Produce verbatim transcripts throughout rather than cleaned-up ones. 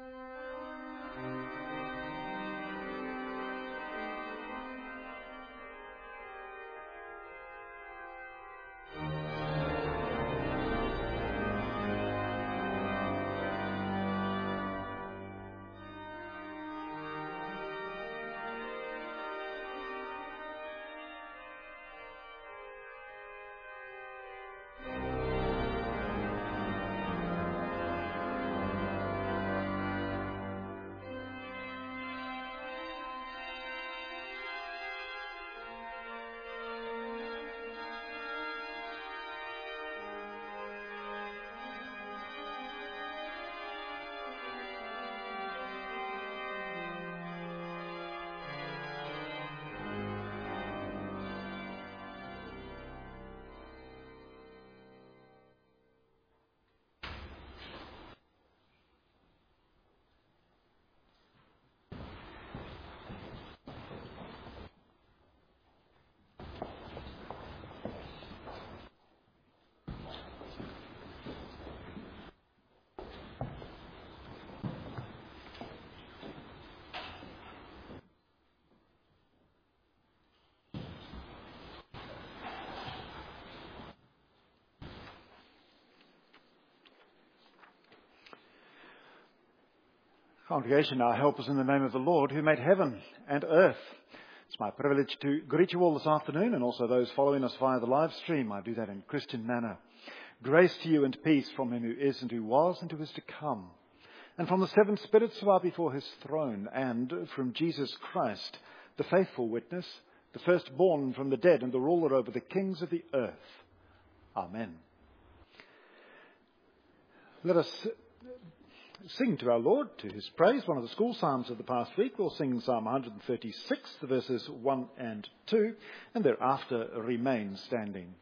Congregation, now help us in the name of the Lord who made heaven and earth. It's my privilege to greet you all this afternoon and also those following us via the live stream. I do that in Christian manner. Grace to you and peace from him who is and who was and who is to come, and from the seven spirits who are before his throne, and from Jesus Christ, the faithful witness, the firstborn from the dead and the ruler over the kings of the earth. Amen. Let us sing to our Lord, to his praise, one of the school psalms of the past week. We'll sing Psalm one thirty-six, the verses one and two, and thereafter remain standing.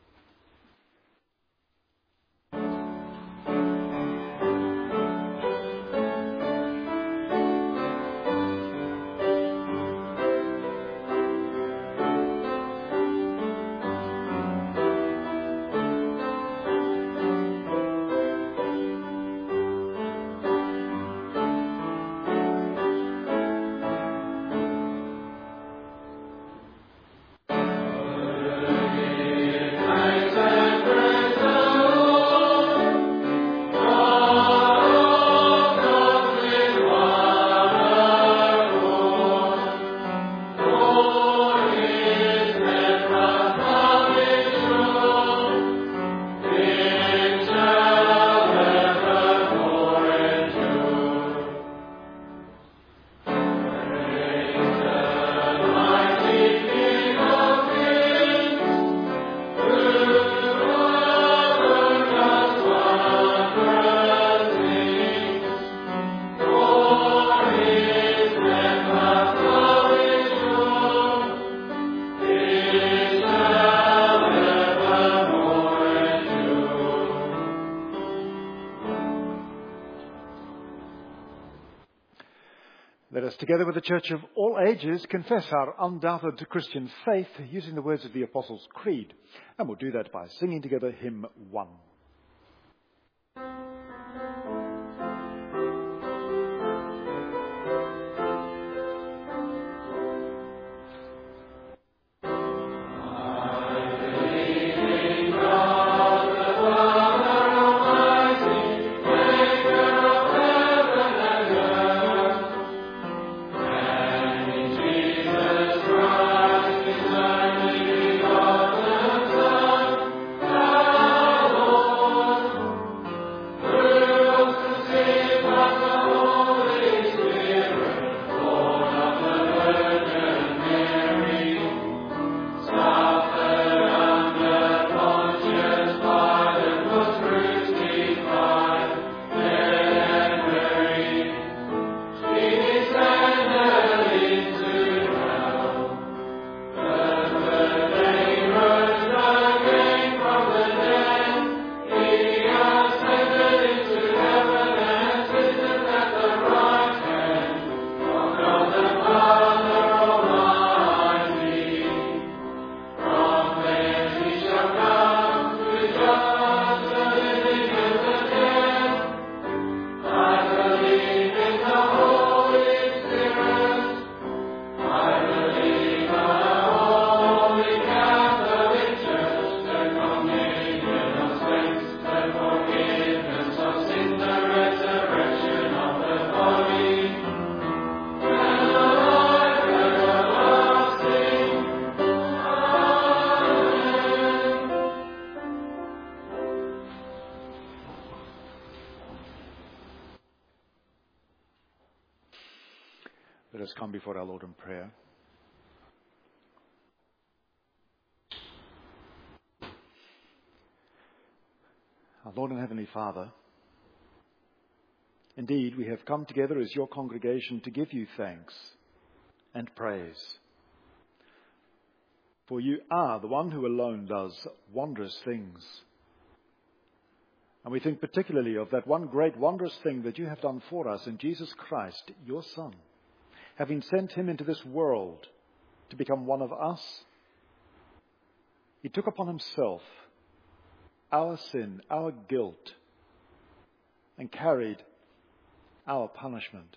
Together with the Church of all ages, confess our undoubted Christian faith using the words of the Apostles' Creed. And we'll do that by singing together hymn one. Oh Let us come before our Lord in prayer. Our Lord and Heavenly Father, indeed, we have come together as your congregation to give you thanks and praise. For you are the one who alone does wondrous things. And we think particularly of that one great wondrous thing that you have done for us in Jesus Christ, your Son, having sent him into this world to become one of us. He took upon himself our sin, our guilt, and carried our punishment.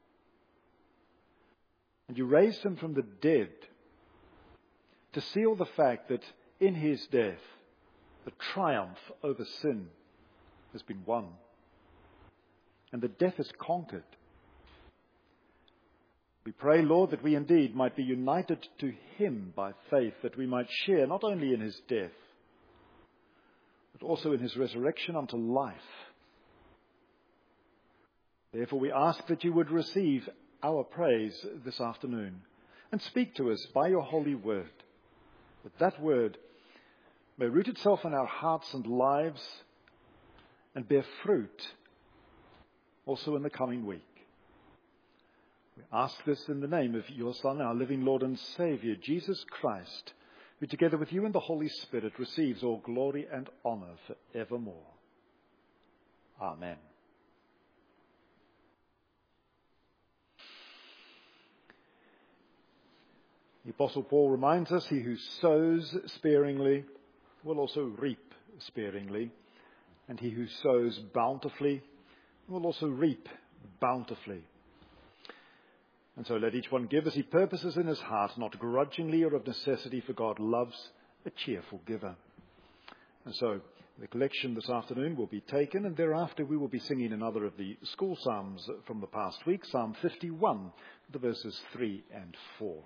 And you raised him from the dead to seal the fact that in his death, the triumph over sin has been won, and that death is conquered. We pray, Lord, that we indeed might be united to him by faith, that we might share not only in his death, but also in his resurrection unto life. Therefore, we ask that you would receive our praise this afternoon and speak to us by your holy word, that that word may root itself in our hearts and lives and bear fruit also in the coming week. We ask this in the name of your Son, our living Lord and Saviour, Jesus Christ, who together with you and the Holy Spirit receives all glory and honour for evermore. Amen. The Apostle Paul reminds us, he who sows sparingly will also reap sparingly, and he who sows bountifully will also reap bountifully. And so let each one give as he purposes in his heart, not grudgingly or of necessity, for God loves a cheerful giver. And so the collection this afternoon will be taken, and thereafter we will be singing another of the school psalms from the past week, Psalm fifty-one, the verses three and four.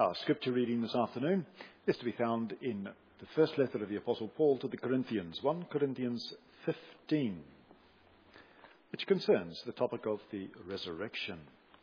Our scripture reading this afternoon is to be found in the first letter of the Apostle Paul to the Corinthians, First Corinthians fifteen, which concerns the topic of the resurrection.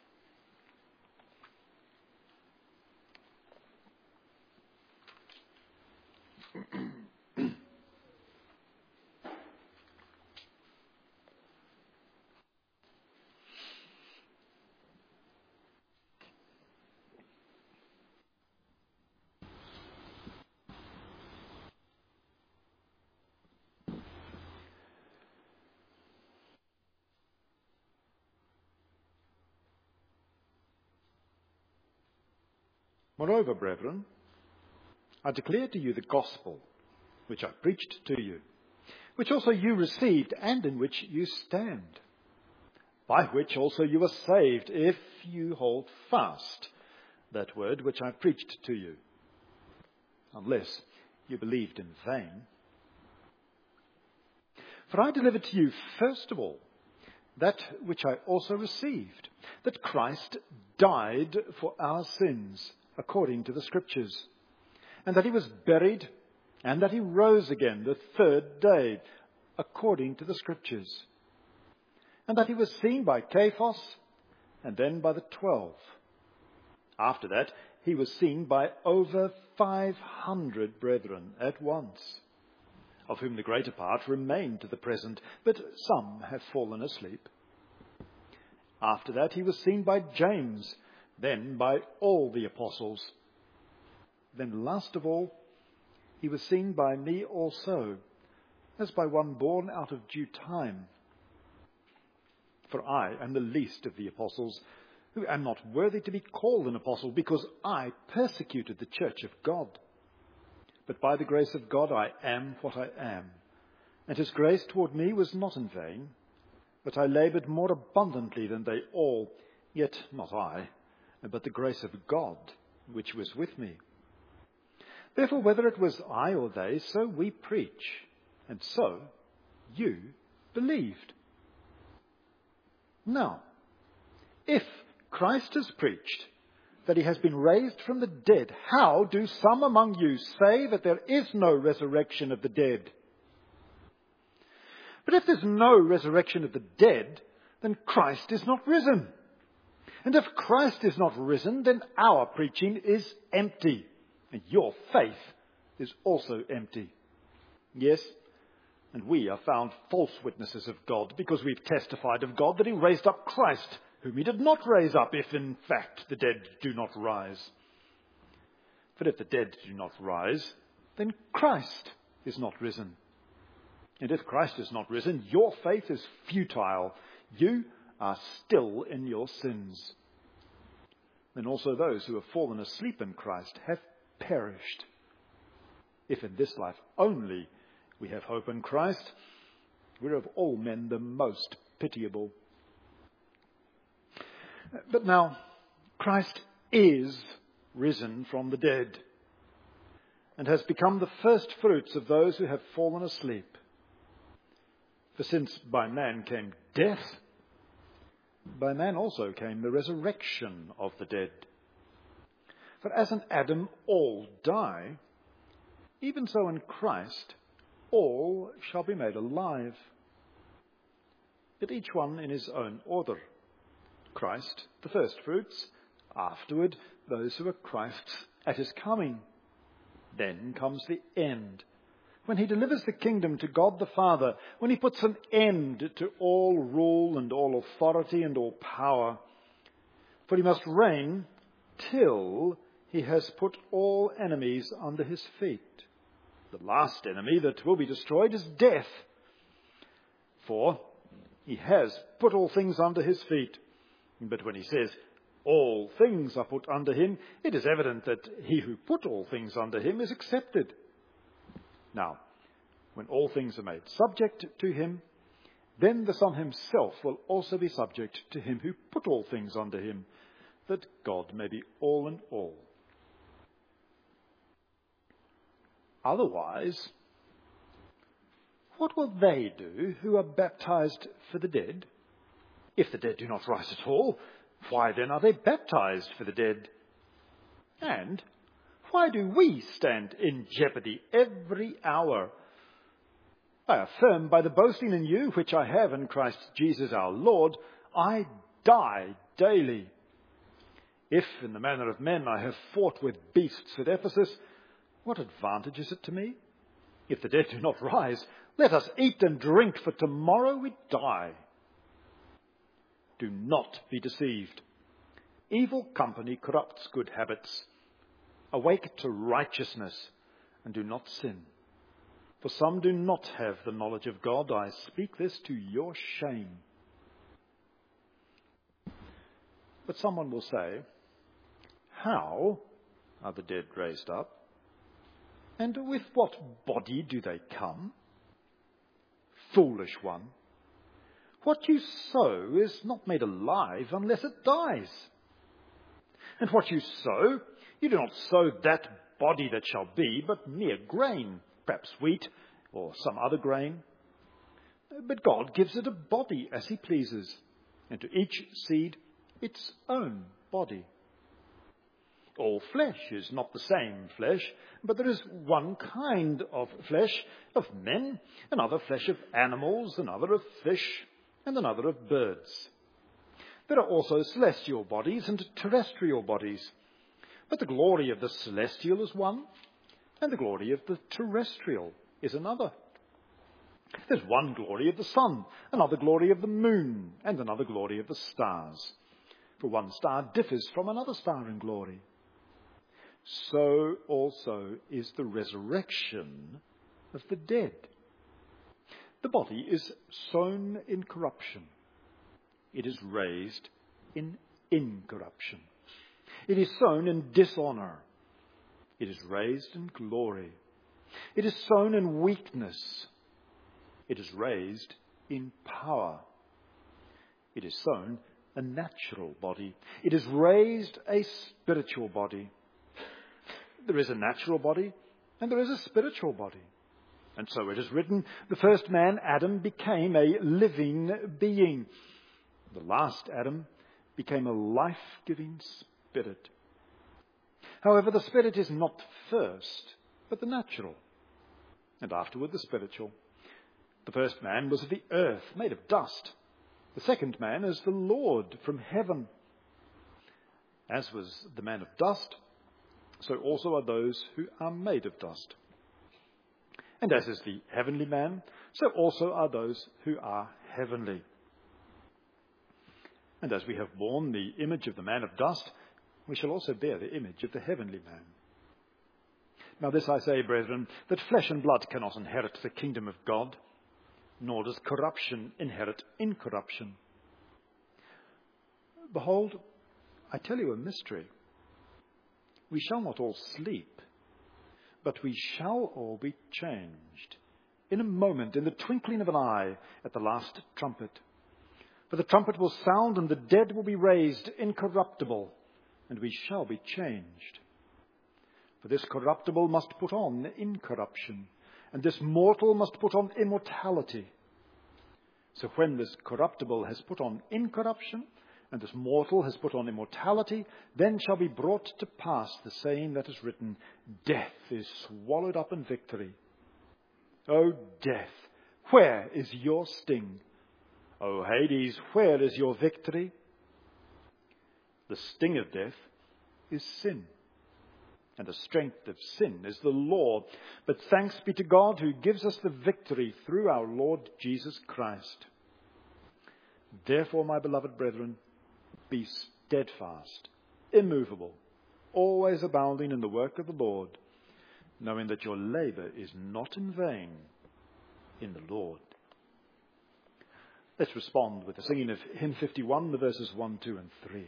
Moreover, brethren, I declare to you the gospel which I preached to you, which also you received and in which you stand, by which also you are saved, if you hold fast that word which I preached to you, unless you believed in vain. For I delivered to you first of all that which I also received, that Christ died for our sins, according to the Scriptures, and that he was buried, and that he rose again the third day, according to the Scriptures, and that he was seen by Cephas, and then by the twelve. After that, he was seen by over five hundred brethren at once, of whom the greater part remain to the present, but some have fallen asleep. After that, he was seen by James, then by all the apostles. Then last of all, he was seen by me also, as by one born out of due time. For I am the least of the apostles, who am not worthy to be called an apostle, because I persecuted the church of God. But by the grace of God I am what I am, and his grace toward me was not in vain, but I laboured more abundantly than they all, yet not I, but the grace of God, which was with me. Therefore, whether it was I or they, so we preach, and so you believed. Now, if Christ has preached that he has been raised from the dead, how do some among you say that there is no resurrection of the dead? But if there's no resurrection of the dead, then Christ is not risen. And if Christ is not risen, then our preaching is empty, and your faith is also empty. Yes, and we are found false witnesses of God, because we've testified of God that he raised up Christ, whom he did not raise up, if in fact the dead do not rise. For if the dead do not rise, then Christ is not risen. And if Christ is not risen, your faith is futile. You are still in your sins. Then also those who have fallen asleep in Christ have perished. If in this life only we have hope in Christ, we're of all men the most pitiable. But now, Christ is risen from the dead, and has become the first fruits of those who have fallen asleep. For since by man came death, by man also came the resurrection of the dead. For as in Adam all die, even so in Christ all shall be made alive, but each one in his own order. Christ, the first fruits, afterward those who are Christ's at his coming. Then comes the end, when he delivers the kingdom to God the Father, when he puts an end to all rule and all authority and all power. For he must reign till he has put all enemies under his feet. The last enemy that will be destroyed is death. For he has put all things under his feet. But when he says, all things are put under him, it is evident that he who put all things under him is accepted. Now, when all things are made subject to him, then the Son himself will also be subject to him who put all things under him, that God may be all in all. Otherwise, what will they do who are baptized for the dead? If the dead do not rise at all, why then are they baptized for the dead? And why do we stand in jeopardy every hour? I affirm by the boasting in you which I have in Christ Jesus our Lord, I die daily. If in the manner of men I have fought with beasts at Ephesus, what advantage is it to me? If the dead do not rise, let us eat and drink, for tomorrow we die. Do not be deceived. Evil company corrupts good habits. Awake to righteousness and do not sin. For some do not have the knowledge of God. I speak this to your shame. But someone will say, how are the dead raised up? And with what body do they come? Foolish one. What you sow is not made alive unless it dies. And what you sow, you do not sow that body that shall be, but mere grain, perhaps wheat or some other grain. But God gives it a body as he pleases, and to each seed its own body. All flesh is not the same flesh, but there is one kind of flesh of men, another flesh of animals, another of fish, and another of birds. There are also celestial bodies and terrestrial bodies, but the glory of the celestial is one, and the glory of the terrestrial is another. There's one glory of the sun, another glory of the moon, and another glory of the stars. For one star differs from another star in glory. So also is the resurrection of the dead. The body is sown in corruption. It is raised in incorruption. It is sown in dishonor. It is raised in glory. It is sown in weakness. It is raised in power. It is sown a natural body. It is raised a spiritual body. There is a natural body and there is a spiritual body. And so it is written, the first man, Adam, became a living being. The last Adam became a life-giving spirit. However, the spirit is not first, but the natural, and afterward the spiritual. The first man was of the earth, made of dust. The second man is the Lord from heaven. As was the man of dust, so also are those who are made of dust. And as is the heavenly man, so also are those who are heavenly. And as we have borne the image of the man of dust, we shall also bear the image of the heavenly man. Now this I say, brethren, that flesh and blood cannot inherit the kingdom of God, nor does corruption inherit incorruption. Behold, I tell you a mystery. We shall not all sleep, but we shall all be changed. In a moment, in the twinkling of an eye, at the last trumpet. For the trumpet will sound, and the dead will be raised incorruptible, and we shall be changed. For this corruptible must put on incorruption, and this mortal must put on immortality. So when this corruptible has put on incorruption, and this mortal has put on immortality, then shall be brought to pass the saying that is written, death is swallowed up in victory. O death, where is your sting? O Hades, where is your victory? The sting of death is sin, and the strength of sin is the law. But thanks be to God who gives us the victory through our Lord Jesus Christ. Therefore, my beloved brethren, be steadfast, immovable, always abounding in the work of the Lord, knowing that your labor is not in vain in the Lord. Let's respond with the singing of hymn fifty-one, the verses one, two, and three.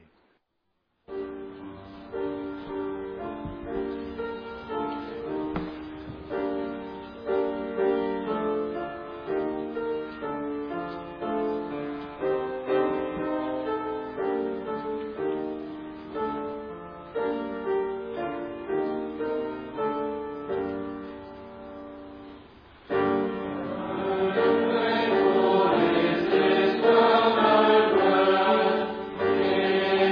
Thank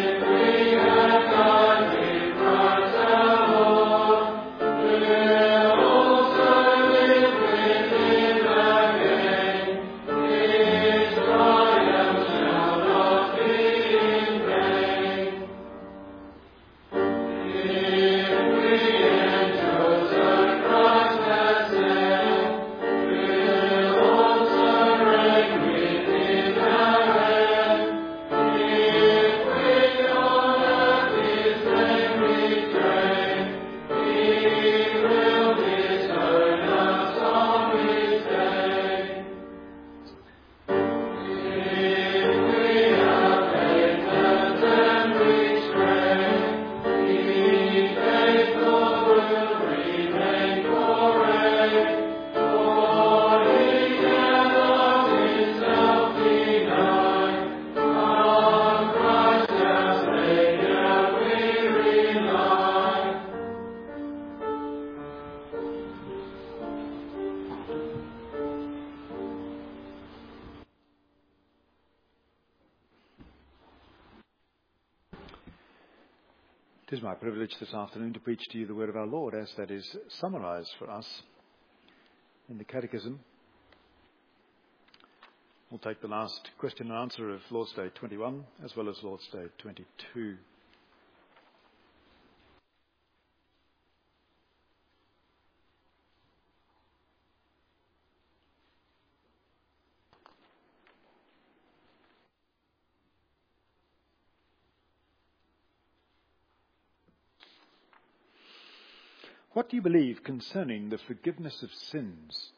It is my privilege this afternoon to preach to you the word of our Lord as that is summarized for us in the Catechism. We'll take the last question and answer of Lord's Day twenty-one as well as Lord's Day twenty-two. What do you believe concerning the forgiveness of sins?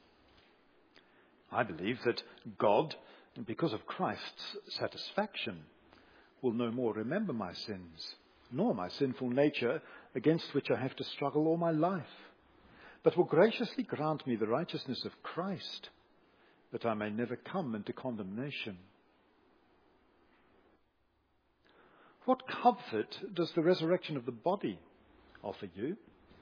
I believe that God, because of Christ's satisfaction, will no more remember my sins, nor my sinful nature against which I have to struggle all my life, but will graciously grant me the righteousness of Christ, that I may never come into condemnation. What comfort does the resurrection of the body offer you?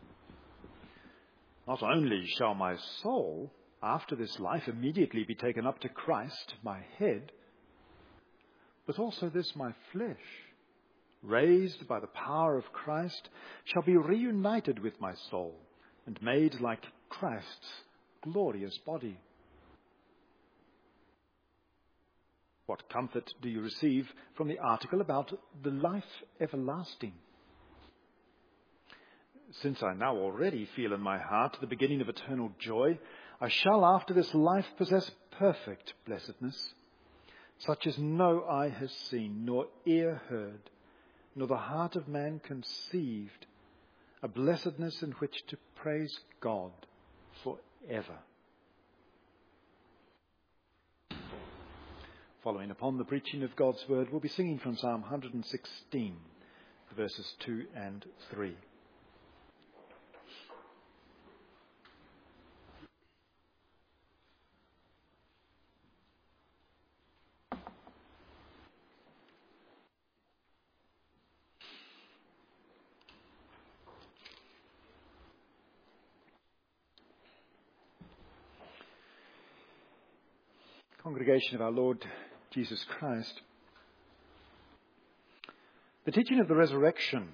Not only shall my soul, after this life, immediately be taken up to Christ, my head, but also this my flesh, raised by the power of Christ, shall be reunited with my soul and made like Christ's glorious body. What comfort do you receive from the article about the life everlasting? Since I now already feel in my heart the beginning of eternal joy, I shall after this life possess perfect blessedness, such as no eye has seen, nor ear heard, nor the heart of man conceived, a blessedness in which to praise God forever. Following upon the preaching of God's word, we'll be singing from Psalm one sixteen, verses two and three. Congregation of our Lord Jesus Christ, the teaching of the resurrection,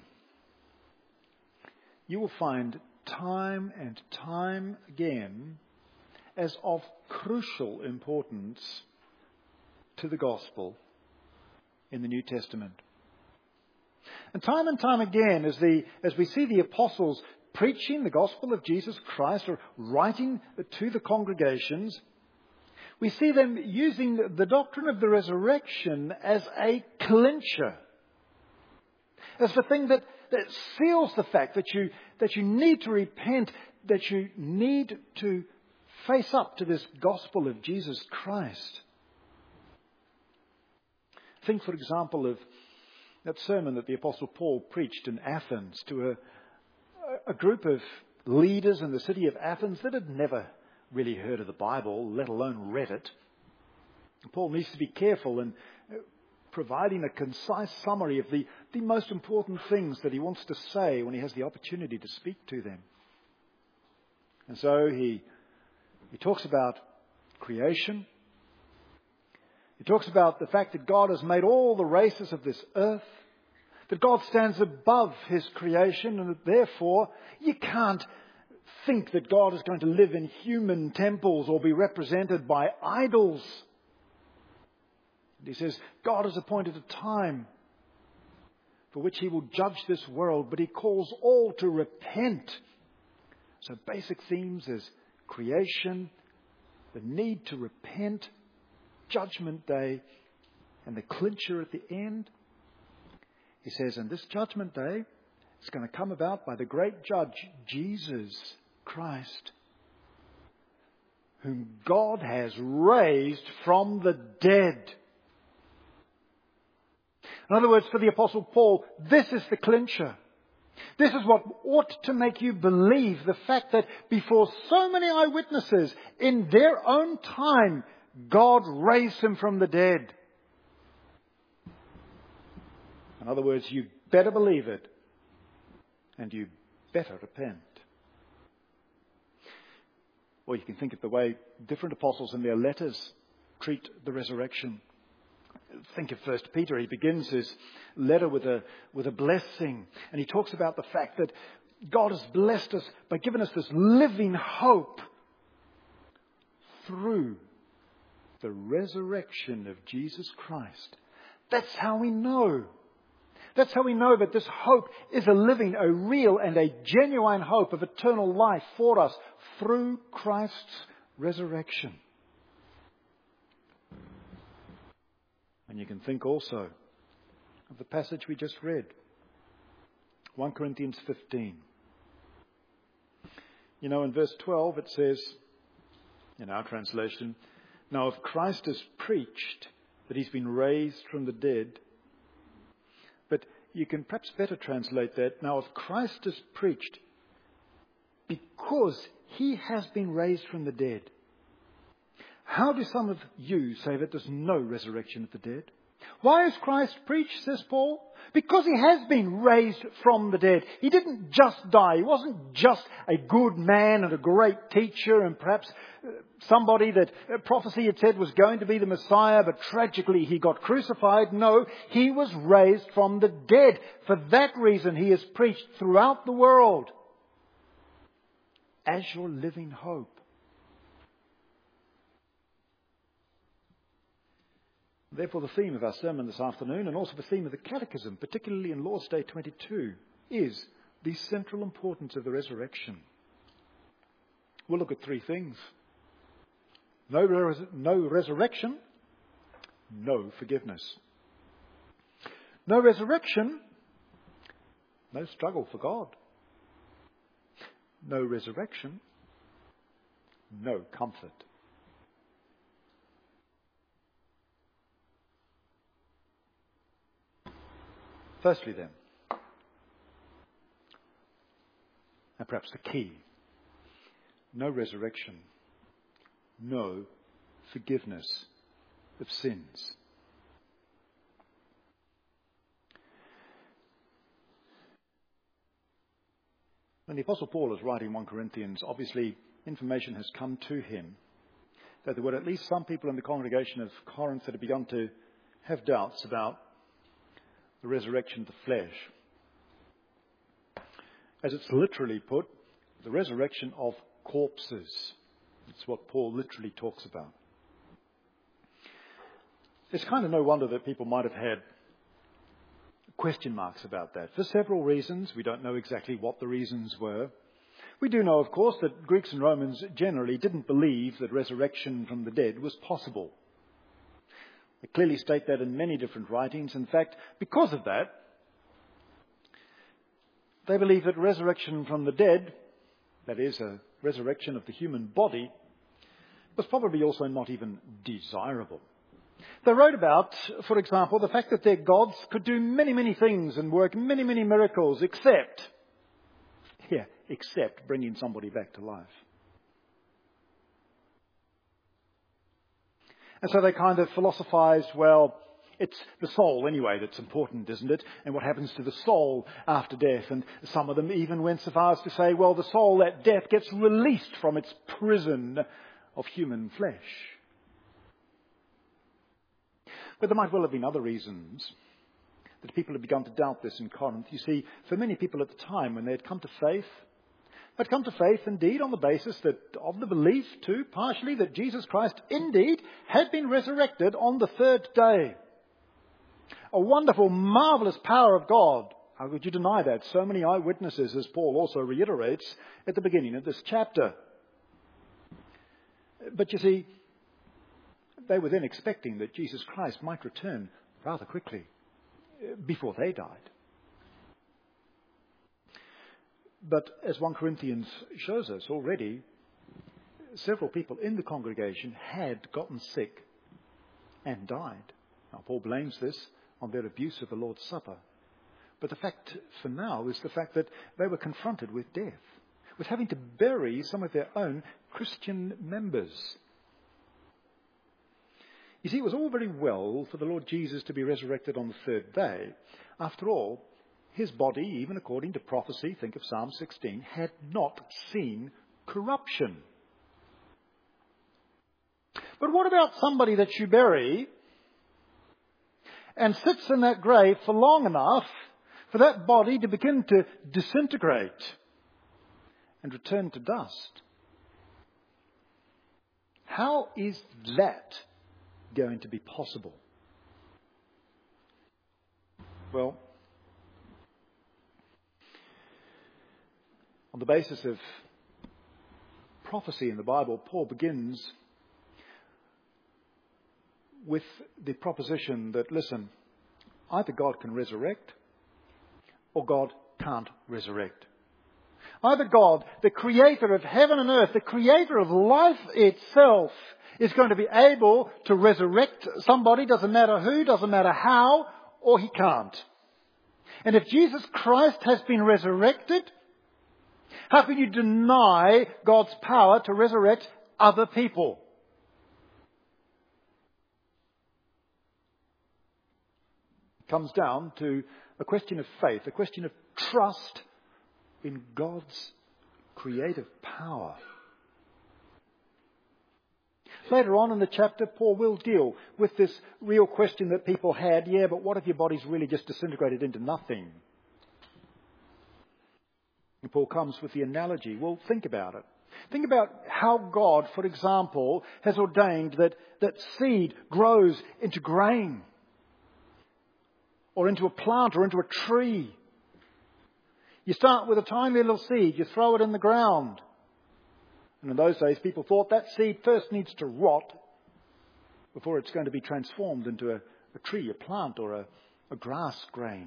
you will find time and time again as of crucial importance to the gospel in the New Testament. And time and time again, as the as we see the apostles preaching the gospel of Jesus Christ or writing to the congregations, we see them using the doctrine of the resurrection as a clincher, as the thing that, that seals the fact that you, that you need to repent, that you need to face up to this gospel of Jesus Christ. Think, for example, of that sermon that the Apostle Paul preached in Athens to a, a group of leaders in the city of Athens that had never really heard of the Bible, let alone read it. Paul needs to be careful in providing a concise summary of the, the most important things that he wants to say when he has the opportunity to speak to them. And so he, he talks about creation. He talks about the fact that God has made all the races of this earth, that God stands above his creation, and that therefore you can't think that God is going to live in human temples or be represented by idols. And he says God has appointed a time for which he will judge this world, but he calls all to repent. So basic themes is creation, the need to repent, judgment day, and the clincher at the end. He says, and this judgment day is going to come about by the great judge, Jesus Christ, whom God has raised from the dead. In other words, for the Apostle Paul, this is the clincher. This is what ought to make you believe the fact that before so many eyewitnesses, in their own time, God raised him from the dead. In other words, you better believe it, and you better repent. Or you can think of the way different apostles in their letters treat the resurrection. Think of First Peter. He begins his letter with a, with a blessing. And he talks about the fact that God has blessed us by giving us this living hope through the resurrection of Jesus Christ. That's how we know. That's how we know that this hope is a living, a real and a genuine hope of eternal life for us through Christ's resurrection. And you can think also of the passage we just read. First Corinthians fifteen. You know, in verse twelve it says, in our translation, "Now if Christ is preached that he's been raised from the dead," but you can perhaps better translate that, "Now if Christ is preached because he has been raised from the dead." How do some of you say that there's no resurrection of the dead? Why is Christ preached, says Paul? Because he has been raised from the dead. He didn't just die. He wasn't just a good man and a great teacher and perhaps somebody that prophecy had said was going to be the Messiah, but tragically he got crucified. No, he was raised from the dead. For that reason he is preached throughout the world as your living hope. Therefore, the theme of our sermon this afternoon, and also the theme of the Catechism, particularly in Lord's Day twenty-two, is the central importance of the resurrection. We'll look at three things. No, res- no resurrection, no forgiveness. No resurrection, no struggle for God. No resurrection, no comfort. Firstly then, and perhaps the key, no resurrection, no forgiveness of sins. When the Apostle Paul is writing First Corinthians, obviously information has come to him that there were at least some people in the congregation of Corinth that had begun to have doubts about the resurrection of the flesh. As it's literally put, the resurrection of corpses. That's what Paul literally talks about. It's kind of no wonder that people might have had question marks about that. For several reasons. We don't know exactly what the reasons were. We do know, of course, that Greeks and Romans generally didn't believe that resurrection from the dead was possible. They clearly state that in many different writings. In fact, because of that, they believe that resurrection from the dead, that is, a resurrection of the human body, was probably also not even desirable. They wrote about, for example, the fact that their gods could do many, many things and work many, many miracles, except, yeah, except bringing somebody back to life. And so they kind of philosophized, well, it's the soul anyway that's important, isn't it? And what happens to the soul after death? And some of them even went so far as to say, well, the soul at death gets released from its prison of human flesh. But there might well have been other reasons that people had begun to doubt this in Corinth. You see, for many people at the time, when they had come to faith, had come to faith indeed on the basis that of the belief too, partially, that Jesus Christ indeed had been resurrected on the third day. A wonderful, marvellous power of God. How could you deny that? So many eyewitnesses, as Paul also reiterates at the beginning of this chapter. But you see, they were then expecting that Jesus Christ might return rather quickly before they died. But as First Corinthians shows us already, several people in the congregation had gotten sick and died. Now, Paul blames this on their abuse of the Lord's Supper. But the fact for now is the fact that they were confronted with death, with having to bury some of their own Christian members. You see, it was all very well for the Lord Jesus to be resurrected on the third day. After all, his body, even according to prophecy, think of Psalm sixteen, had not seen corruption. But what about somebody that you bury and sits in that grave for long enough for that body to begin to disintegrate and return to dust. How is that going to be possible? Well, on the basis of prophecy in the Bible, Paul begins with the proposition that, listen, either God can resurrect or God can't resurrect. Either God, the creator of heaven and earth, the creator of life itself, is going to be able to resurrect somebody, doesn't matter who, doesn't matter how, or he can't. And if Jesus Christ has been resurrected, how can you deny God's power to resurrect other people? It comes down to a question of faith, a question of trust in God's creative power. Later on in the chapter, Paul will deal with this real question that people had, yeah, but what if your body's really just disintegrated into nothing? And Paul comes with the analogy. Well, think about it. Think about how God, for example, has ordained that, that seed grows into grain, or into a plant, or into a tree. You start with a tiny little seed, you throw it in the ground. And in those days, people thought that seed first needs to rot before it's going to be transformed into a, a tree, a plant, or a, a grass grain.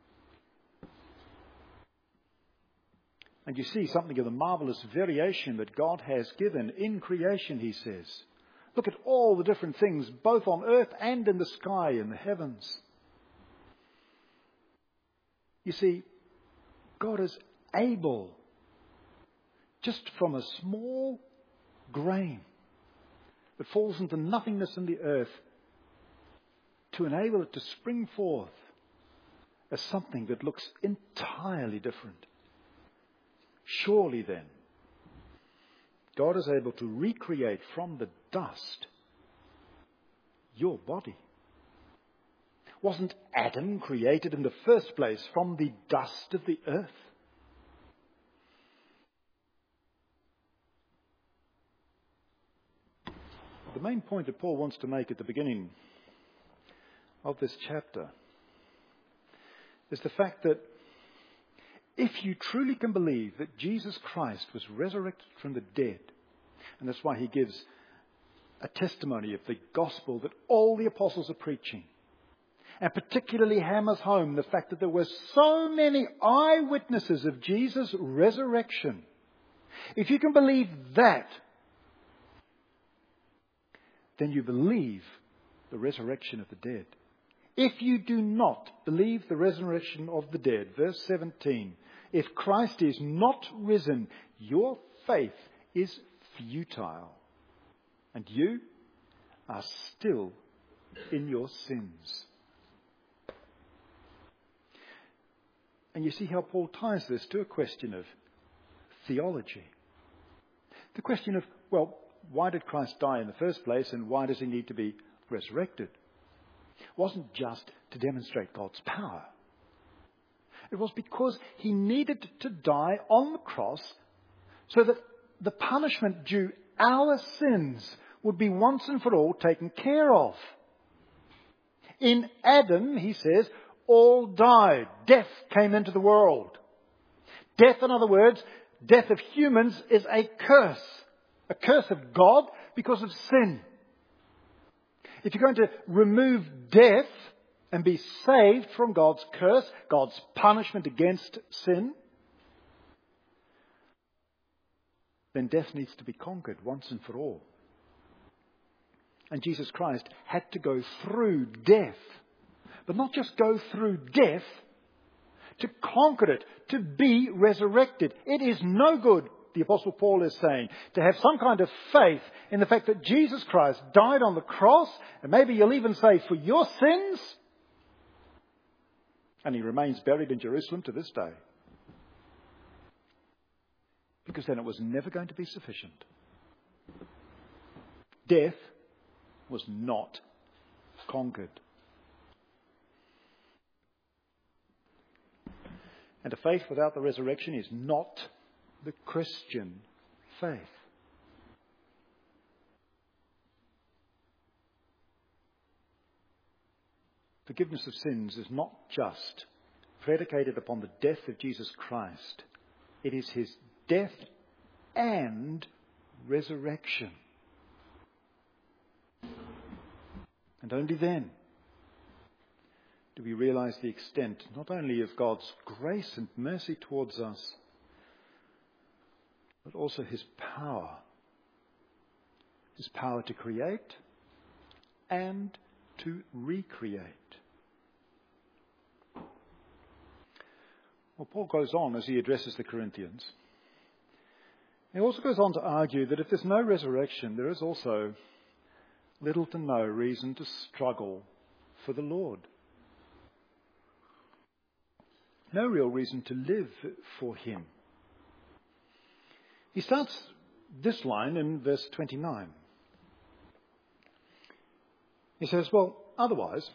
And you see something of the marvellous variation that God has given in creation, he says. Look at all the different things, both on earth and in the sky, in the heavens. You see, God is able, just from a small grain that falls into nothingness in the earth, to enable it to spring forth as something that looks entirely different. Surely then, God is able to recreate from the dust your body. Wasn't Adam created in the first place from the dust of the earth? The main point that Paul wants to make at the beginning of this chapter is the fact that if you truly can believe that Jesus Christ was resurrected from the dead, and that's why he gives a testimony of the gospel that all the apostles are preaching, and particularly hammers home the fact that there were so many eyewitnesses of Jesus' resurrection. If you can believe that, then you believe the resurrection of the dead. If you do not believe the resurrection of the dead, verse seventeen, if Christ is not risen, your faith is futile, and you are still in your sins. And you see how Paul ties this to a question of theology. The question of, well, why did Christ die in the first place, and why does he need to be resurrected? It wasn't just to demonstrate God's power. It was because he needed to die on the cross so that the punishment due our sins would be once and for all taken care of. In Adam, he says, all died. Death came into the world. Death, in other words, death of humans is a curse. A curse of God because of sin. If you're going to remove death and be saved from God's curse, God's punishment against sin, then death needs to be conquered once and for all. And Jesus Christ had to go through death. But not just go through death, to conquer it, to be resurrected. It is no good, the Apostle Paul is saying, to have some kind of faith in the fact that Jesus Christ died on the cross, and maybe you'll even say for your sins, and he remains buried in Jerusalem to this day. Because then it was never going to be sufficient. Death was not conquered. And a faith without the resurrection is not the Christian faith. Forgiveness of sins is not just predicated upon the death of Jesus Christ. It is his death and resurrection. And only then do we realize the extent not only of God's grace and mercy towards us, but also his power. His power to create and to recreate. Well, Paul goes on as he addresses the Corinthians. He also goes on to argue that if there's no resurrection, there is also little to no reason to struggle for the Lord. No real reason to live for him. He starts this line in verse twenty-nine. He says, well, otherwise,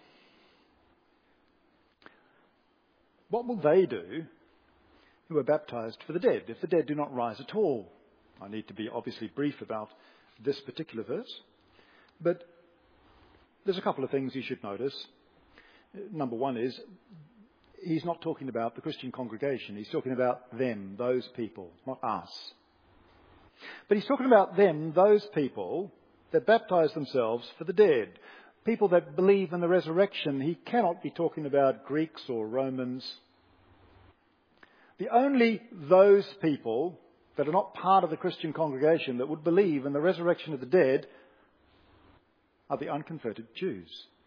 what will they do who are baptized for the dead, if the dead do not rise at all? I need to be obviously brief about this particular verse, but there's a couple of things you should notice. Number one is, he's not talking about the Christian congregation. He's talking about them, those people, not us. But he's talking about them, those people that baptize themselves for the dead. People that believe in the resurrection. He cannot be talking about Greeks or Romans. The only those people that are not part of the Christian congregation that would believe in the resurrection of the dead are the unconverted Jews.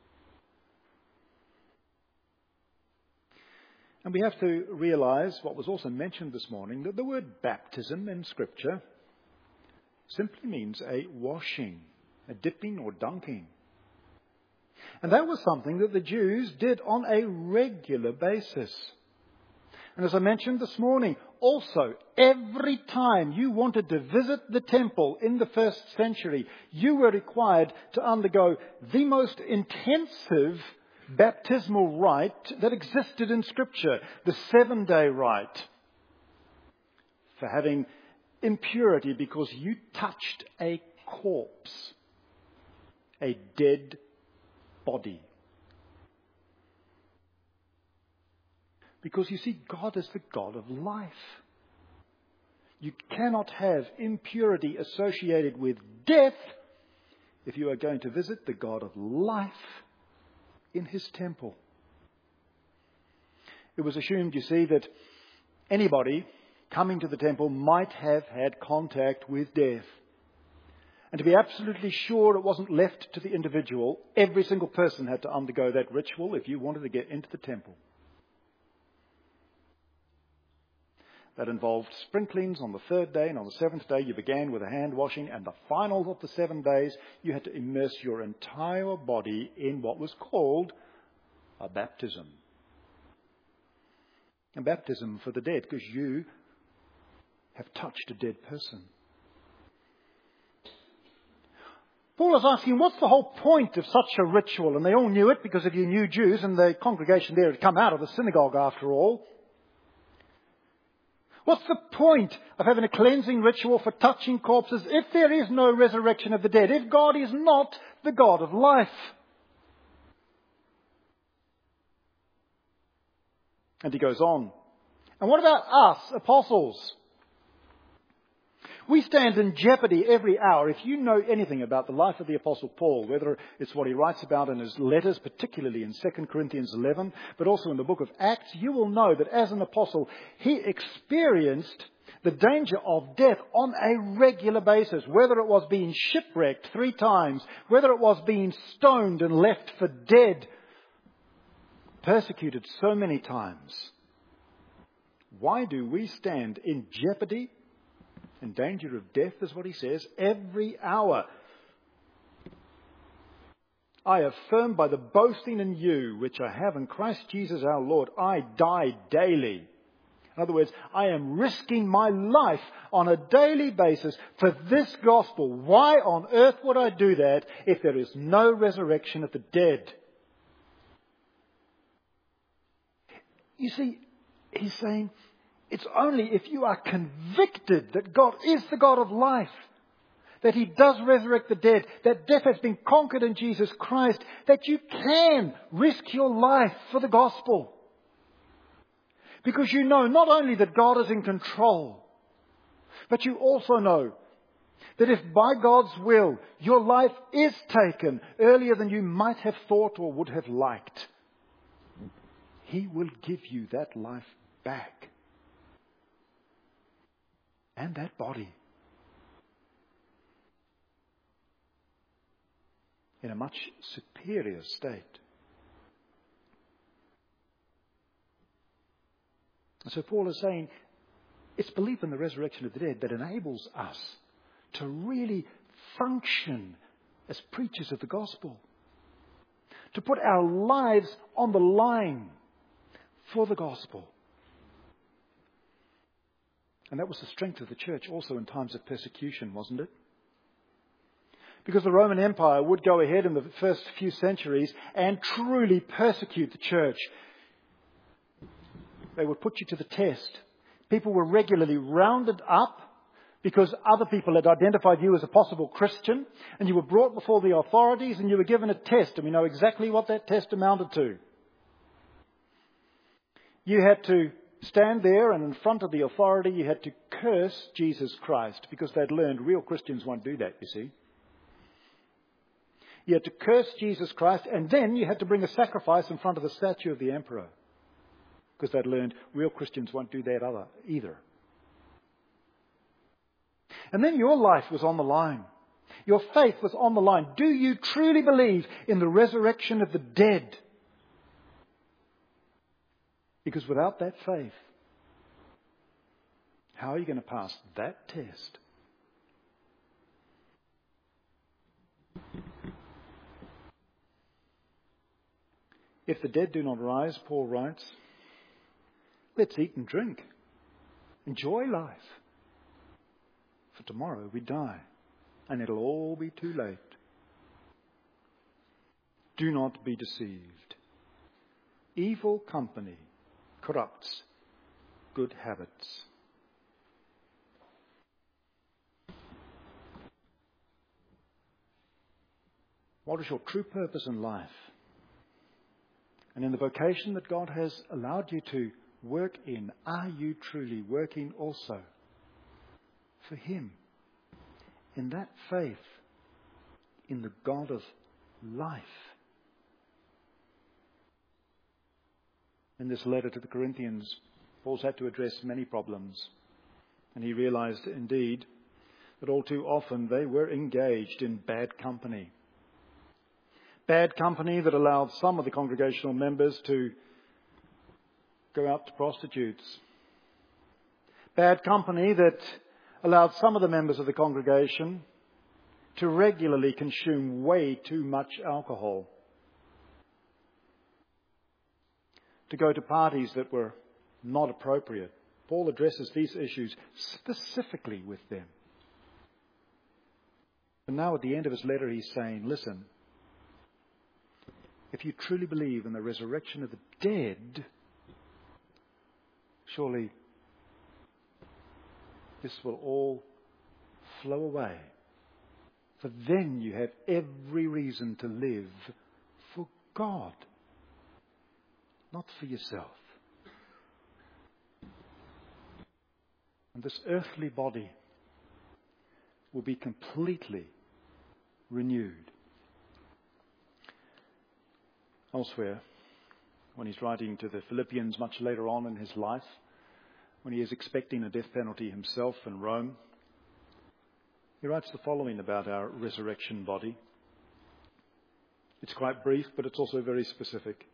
And we have to realize what was also mentioned this morning, that the word baptism in Scripture simply means a washing, a dipping or dunking. And that was something that the Jews did on a regular basis. And as I mentioned this morning, also, every time you wanted to visit the temple in the first century, you were required to undergo the most intensive baptismal rite that existed in Scripture, the seven-day rite, for having impurity because you touched a corpse, a dead body. Because you see, God is the God of life. You cannot have impurity associated with death if you are going to visit the God of life in his temple. It was assumed, you see, that anybody coming to the temple might have had contact with death. And to be absolutely sure it wasn't left to the individual, every single person had to undergo that ritual if you wanted to get into the temple. That involved sprinklings on the third day, and on the seventh day you began with a hand washing, and the final of the seven days you had to immerse your entire body in what was called a baptism. A baptism for the dead, because you have touched a dead person. Paul is asking, what's the whole point of such a ritual? And they all knew it, because if you knew Jews, and the congregation there had come out of the synagogue after all. What's the point of having a cleansing ritual for touching corpses if there is no resurrection of the dead, if God is not the God of life? And he goes on. And what about us, apostles? We stand in jeopardy every hour. If you know anything about the life of the Apostle Paul, whether it's what he writes about in his letters, particularly in Second Corinthians eleven, but also in the book of Acts, you will know that as an apostle, he experienced the danger of death on a regular basis, whether it was being shipwrecked three times, whether it was being stoned and left for dead, persecuted so many times. Why do we stand in jeopardy? In danger of death is what he says, every hour. I affirm by the boasting in you, which I have in Christ Jesus our Lord, I die daily. In other words, I am risking my life on a daily basis for this gospel. Why on earth would I do that if there is no resurrection of the dead? You see, He's saying it's only if you are convicted that God is the God of life, that He does resurrect the dead, that death has been conquered in Jesus Christ, that you can risk your life for the gospel. Because you know not only that God is in control, but you also know that if by God's will your life is taken earlier than you might have thought or would have liked, He will give you that life back. And that body. In a much superior state. So Paul is saying it's belief in the resurrection of the dead that enables us to really function as preachers of the gospel. To put our lives on the line for the gospel. And that was the strength of the church also in times of persecution, wasn't it? Because the Roman Empire would go ahead in the first few centuries and truly persecute the church. They would put you to the test. People were regularly rounded up because other people had identified you as a possible Christian, and you were brought before the authorities and you were given a test, and we know exactly what that test amounted to. You had to stand there, and in front of the authority you had to curse Jesus Christ, because they'd learned real Christians won't do that, you see. You had to curse Jesus Christ, and then you had to bring a sacrifice in front of the statue of the emperor, because they'd learned real Christians won't do that other, either. And then your life was on the line. Your faith was on the line. Do you truly believe in the resurrection of the dead? Because without that faith, how are you going to pass that test? If the dead do not rise, Paul writes, let's eat and drink. Enjoy life. For tomorrow we die, and it'll all be too late. Do not be deceived. Evil company corrupts good habits. What is your true purpose in life? And in the vocation that God has allowed you to work in, are you truly working also for Him? In that faith, in the God of life. In this letter to the Corinthians, Paul's had to address many problems. And he realized indeed that all too often they were engaged in bad company. Bad company that allowed some of the congregational members to go out to prostitutes. Bad company that allowed some of the members of the congregation to regularly consume way too much alcohol. To go to parties that were not appropriate. Paul addresses these issues specifically with them. And now at the end of his letter he's saying, listen, if you truly believe in the resurrection of the dead, surely this will all flow away. For then you have every reason to live for God, not for yourself. And this earthly body will be completely renewed. Elsewhere, when he's writing to the Philippians much later on in his life, when he is expecting a death penalty himself in Rome, he writes the following about our resurrection body. It's quite brief, but it's also very specific.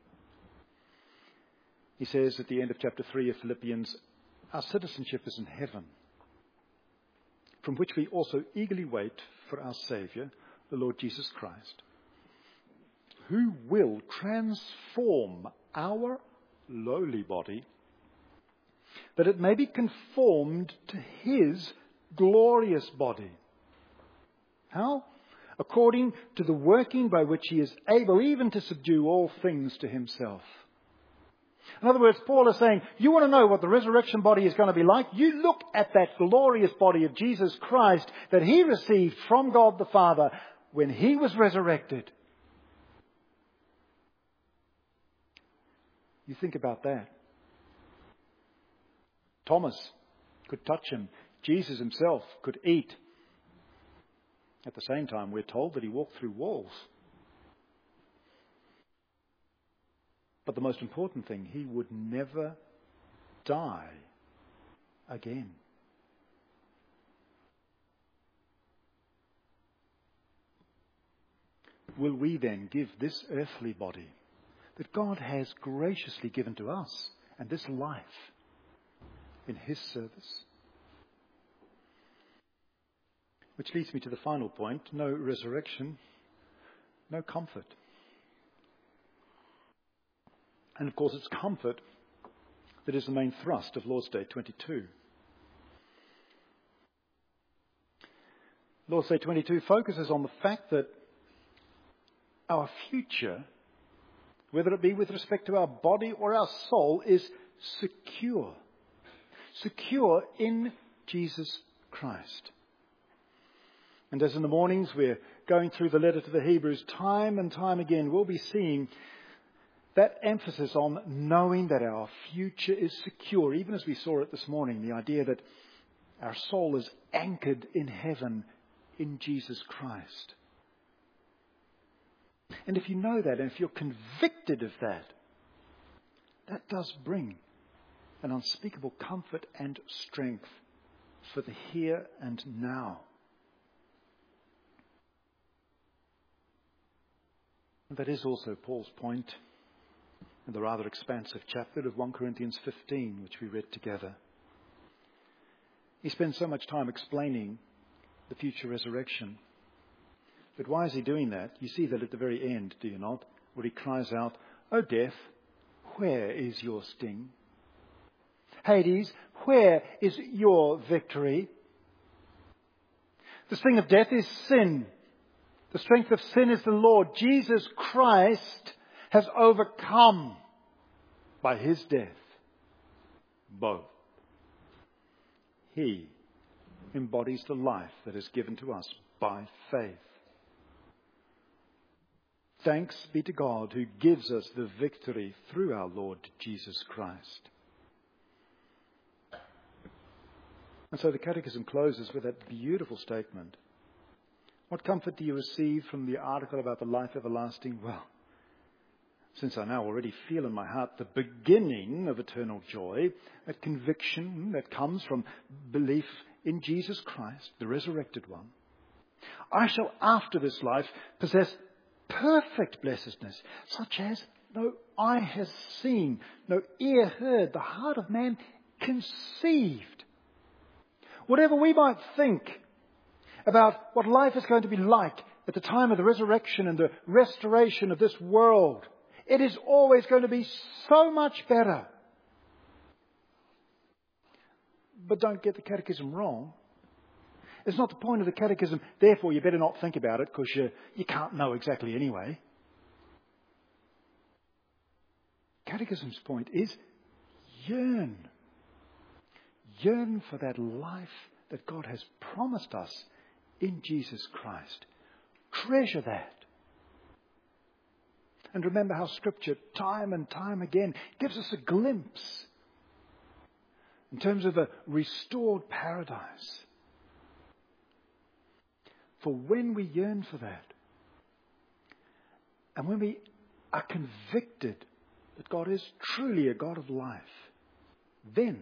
He says at the end of chapter three of Philippians, our citizenship is in heaven, from which we also eagerly wait for our Saviour, the Lord Jesus Christ, who will transform our lowly body, that it may be conformed to His glorious body. How? According to the working by which He is able even to subdue all things to Himself. In other words, Paul is saying, you want to know what the resurrection body is going to be like? You look at that glorious body of Jesus Christ that he received from God the Father when he was resurrected. You think about that. Thomas could touch him. Jesus himself could eat. At the same time, we're told that he walked through walls. But the most important thing, he would never die again. Will we then give this earthly body that God has graciously given to us and this life in his service? Which leads me to the final point. No resurrection, no comfort. And of course, it's comfort that is the main thrust of Lord's Day twenty-two. Lord's Day twenty-two focuses on the fact that our future, whether it be with respect to our body or our soul, is secure. Secure in Jesus Christ. And as in the mornings we're going through the letter to the Hebrews, time and time again we'll be seeing that emphasis on knowing that our future is secure, even as we saw it this morning, the idea that our soul is anchored in heaven in Jesus Christ. And if you know that, and if you're convicted of that, that does bring an unspeakable comfort and strength for the here and now. And that is also Paul's point in the rather expansive chapter of First Corinthians fifteen, which we read together. He spends so much time explaining the future resurrection. But why is he doing that? You see that at the very end, do you not? Where he cries out, "O death, where is your sting? Hades, where is your victory?" The sting of death is sin. The strength of sin is the Lord. Jesus Christ has overcome by his death both. He embodies the life that is given to us by faith. Thanks be to God who gives us the victory through our Lord Jesus Christ. And so the Catechism closes with that beautiful statement. What comfort do you receive from the article about the life everlasting? Well, since I now already feel in my heart the beginning of eternal joy, that conviction that comes from belief in Jesus Christ, the resurrected one, I shall after this life possess perfect blessedness, such as no eye has seen, no ear heard, the heart of man conceived. Whatever we might think about what life is going to be like at the time of the resurrection and the restoration of this world, it is always going to be so much better. But don't get the Catechism wrong. It's not the point of the Catechism, therefore you better not think about it because you, you can't know exactly anyway. Catechism's point is yearn. Yearn for that life that God has promised us in Jesus Christ. Treasure that. And remember how Scripture, time and time again, gives us a glimpse in terms of a restored paradise. For when we yearn for that, and when we are convicted that God is truly a God of life, then,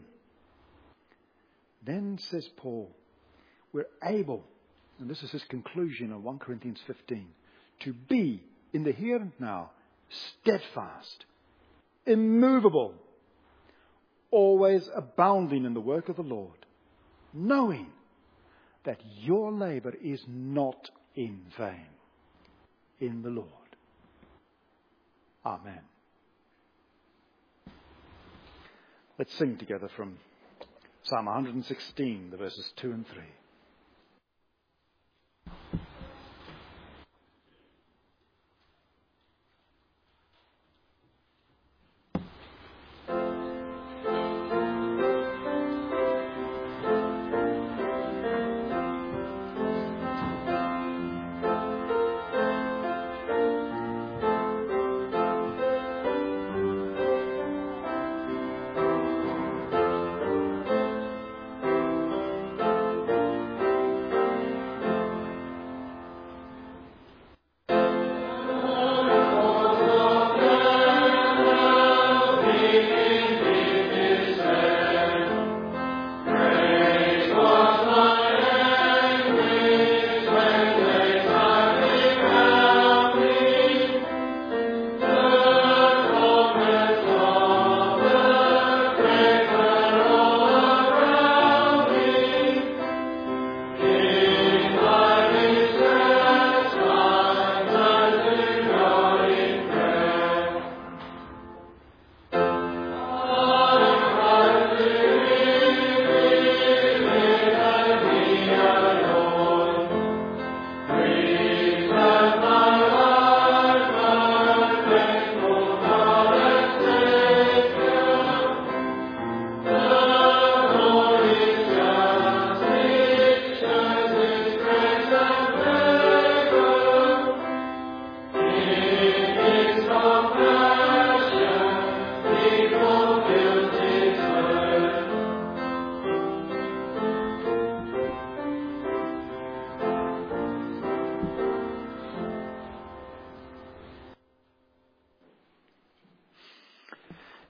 then, says Paul, we're able, and this is his conclusion of First Corinthians fifteen, to be in the here and now steadfast, immovable, always abounding in the work of the Lord, knowing that your labor is not in vain in the Lord. Amen. Let's sing together from Psalm one hundred sixteen, the verses two and three.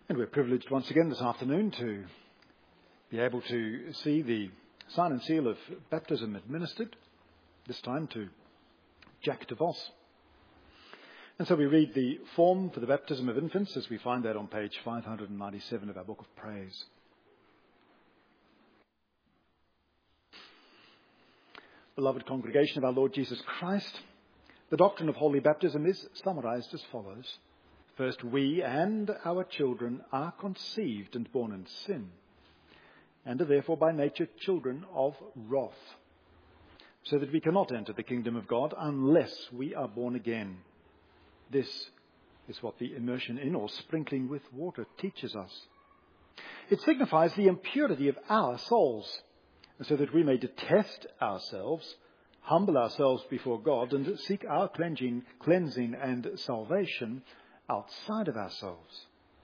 And we're privileged once again this afternoon to be able to see the sign and seal of baptism administered, this time to Jack DeVos. And so we read the form for the baptism of infants as we find that on page five hundred ninety-seven of our Book of Praise. Beloved congregation of our Lord Jesus Christ, the doctrine of holy baptism is summarized as follows. First, we and our children are conceived and born in sin, and are therefore by nature children of wrath, so that we cannot enter the kingdom of God unless we are born again. This is what the immersion in or sprinkling with water teaches us. It signifies the impurity of our souls, so that we may detest ourselves, humble ourselves before God, and seek our cleansing, cleansing and salvation outside of ourselves.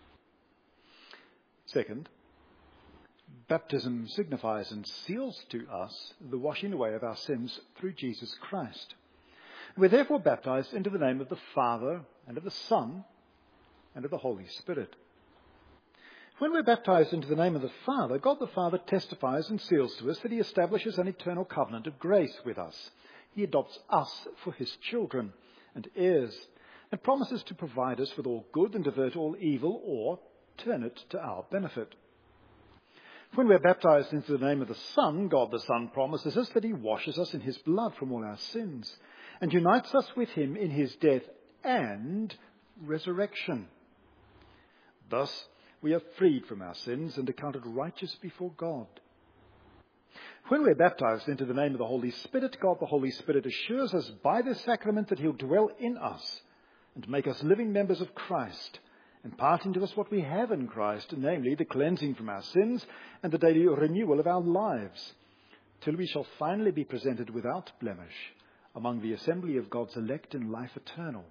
Second, baptism signifies and seals to us the washing away of our sins through Jesus Christ. We're therefore baptized into the name of the Father and of the Son and of the Holy Spirit. When we're baptized into the name of the Father, God the Father testifies and seals to us that he establishes an eternal covenant of grace with us. He adopts us for his children and heirs, and promises to provide us with all good and avert all evil, or turn it to our benefit. When we're baptized into the name of the Son, God the Son promises us that he washes us in his blood from all our sins, and unites us with him in his death and resurrection. Thus, we are freed from our sins and accounted righteous before God. When we're baptized into the name of the Holy Spirit, God the Holy Spirit assures us by this sacrament that he'll dwell in us and make us living members of Christ, imparting to us what we have in Christ, namely the cleansing from our sins and the daily renewal of our lives, till we shall finally be presented without blemish among the assembly of God's elect in life eternal.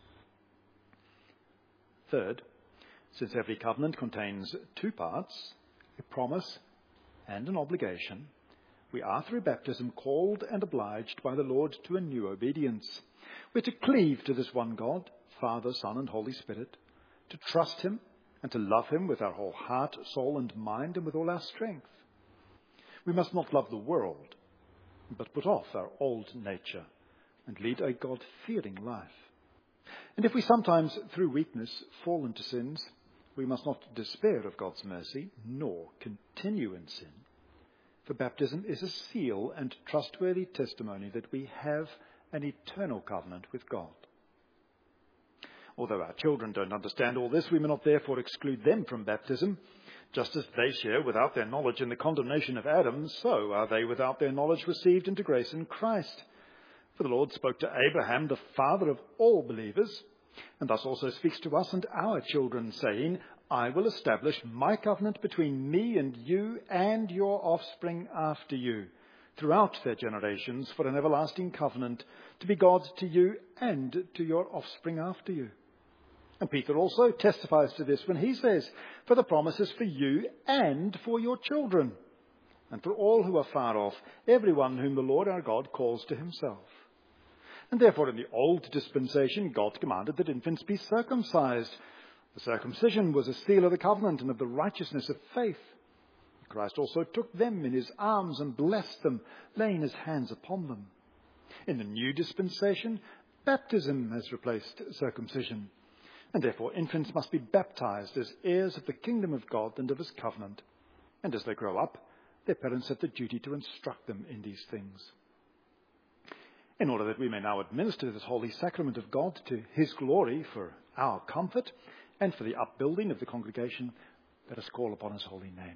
Third, since every covenant contains two parts, a promise and an obligation, we are through baptism called and obliged by the Lord to a new obedience. We're to cleave to this one God, Father, Son, and Holy Spirit, to trust him and to love him with our whole heart, soul, and mind, and with all our strength. We must not love the world, but put off our old nature and lead a God-fearing life. And if we sometimes, through weakness, fall into sins, we must not despair of God's mercy, nor continue in sin. For baptism is a seal and trustworthy testimony that we have an eternal covenant with God. Although our children don't understand all this, we may not therefore exclude them from baptism. Just as they share without their knowledge in the condemnation of Adam, so are they without their knowledge received into grace in Christ. For the Lord spoke to Abraham, the father of all believers, and thus also speaks to us and our children, saying, I will establish my covenant between me and you and your offspring after you, throughout their generations, for an everlasting covenant, to be God to you and to your offspring after you. And Peter also testifies to this when he says, for the promise is for you and for your children, and for all who are far off, everyone whom the Lord our God calls to himself. And therefore in the old dispensation, God commanded that infants be circumcised. The circumcision was a seal of the covenant and of the righteousness of faith. Christ also took them in his arms and blessed them, laying his hands upon them. In the new dispensation, baptism has replaced circumcision, and therefore infants must be baptized as heirs of the kingdom of God and of his covenant. And as they grow up, their parents have the duty to instruct them in these things. In order that we may now administer this holy sacrament of God to his glory for our comfort and for the upbuilding of the congregation, let us call upon his holy name.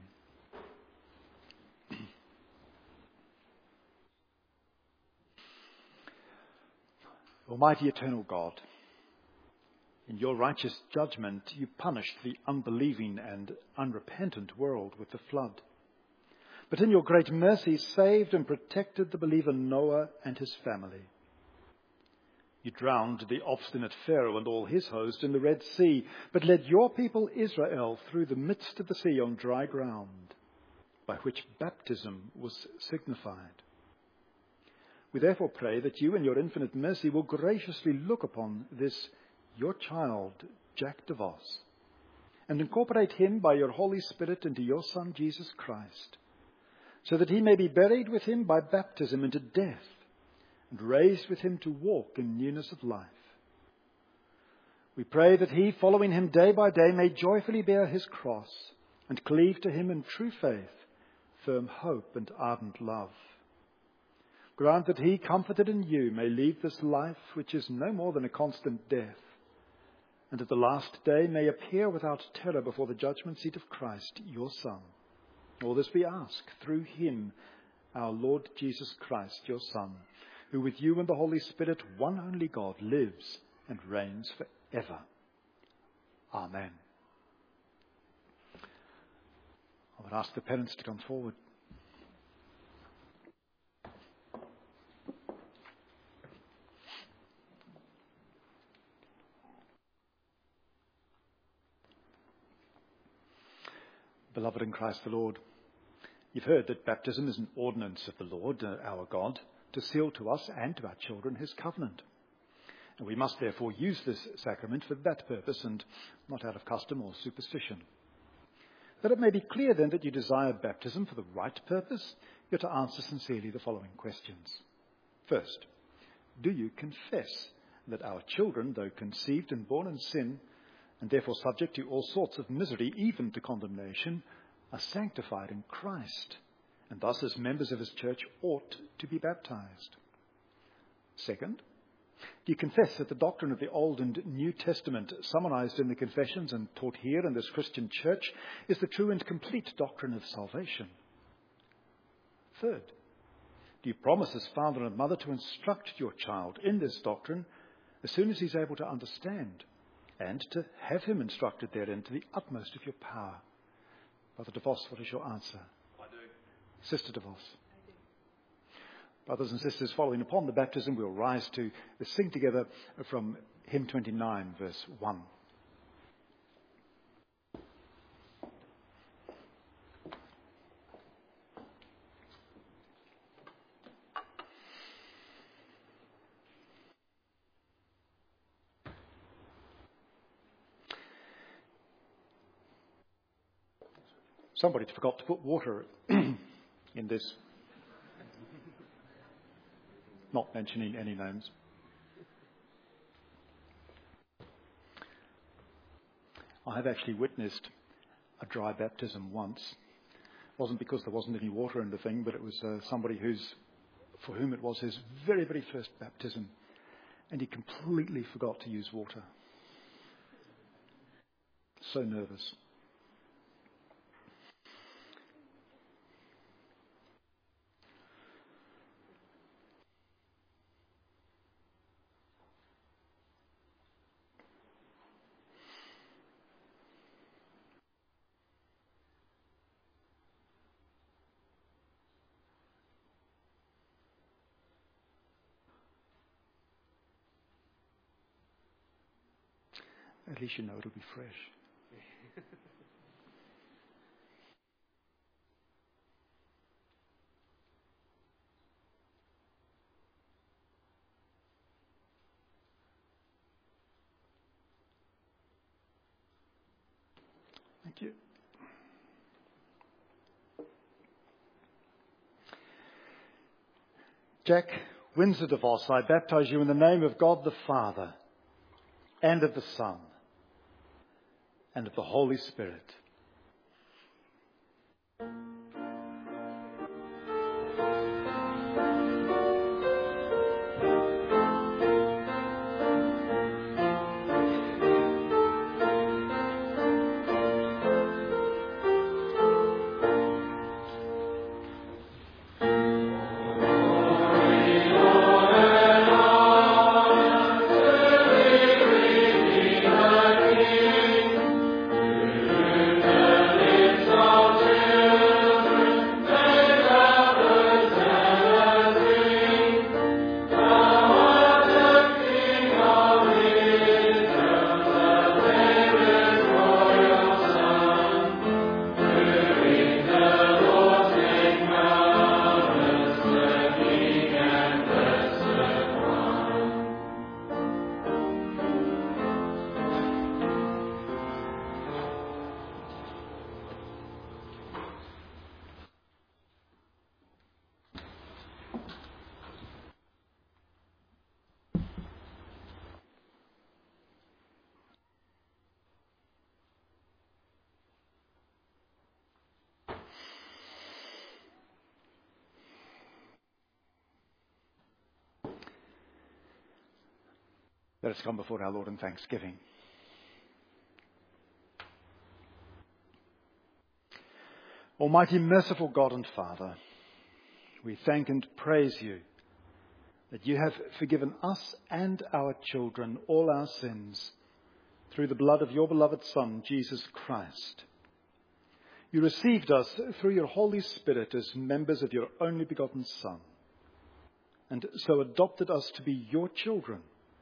Almighty eternal God, in your righteous judgment you punished the unbelieving and unrepentant world with the flood. But in your great mercy saved and protected the believer Noah and his family. You drowned the obstinate Pharaoh and all his host in the Red Sea, but led your people Israel through the midst of the sea on dry ground, by which baptism was signified. We therefore pray that you in your infinite mercy will graciously look upon this, your child, Jack DeVos, and incorporate him by your Holy Spirit into your Son, Jesus Christ, so that he may be buried with him by baptism into death, and raised with him to walk in newness of life. We pray that he, following him day by day, may joyfully bear his cross and cleave to him in true faith, firm hope and ardent love. Grant that he, comforted in you, may leave this life which is no more than a constant death, and at the last day may appear without terror before the judgment seat of Christ, your Son. All this we ask through him, our Lord Jesus Christ, your Son, who with you and the Holy Spirit, one only God, lives and reigns forever. Amen. I would ask the parents to come forward. Beloved in Christ the Lord, you've heard that baptism is an ordinance of the Lord, uh, our God, to seal to us and to our children his covenant. And we must therefore use this sacrament for that purpose and not out of custom or superstition. That it may be clear then that you desire baptism for the right purpose, you're to answer sincerely the following questions. First, do you confess that our children, though conceived and born in sin, and therefore subject to all sorts of misery, even to condemnation, are sanctified in Christ, and thus as members of his church ought to be baptized? Second, do you confess that the doctrine of the Old and New Testament, summarized in the Confessions and taught here in this Christian church, is the true and complete doctrine of salvation? Third, do you promise as father and mother to instruct your child in this doctrine as soon as he's able to understand, and to have him instructed therein to the utmost of your power? Brother DeVos, what is your answer? I do. Sister DeVos? I do. Brothers and sisters, following upon the baptism, we'll rise to sing together from hymn twenty-nine, verse one. Somebody forgot to put water in this. Not mentioning any names. I have actually witnessed a dry baptism once. It wasn't because there wasn't any water in the thing, but it was uh, somebody who's, for whom it was his very, very first baptism, and he completely forgot to use water. So nervous. At least you know it'll be fresh. Thank you. Jack Windsor DeVos, I baptize you in the name of God the Father, and of the Son, and of the Holy Spirit. Thank you. Let us come before our Lord in thanksgiving. Almighty, merciful God and Father, we thank and praise you that you have forgiven us and our children all our sins through the blood of your beloved Son, Jesus Christ. You received us through your Holy Spirit as members of your only begotten Son, and so adopted us to be your children.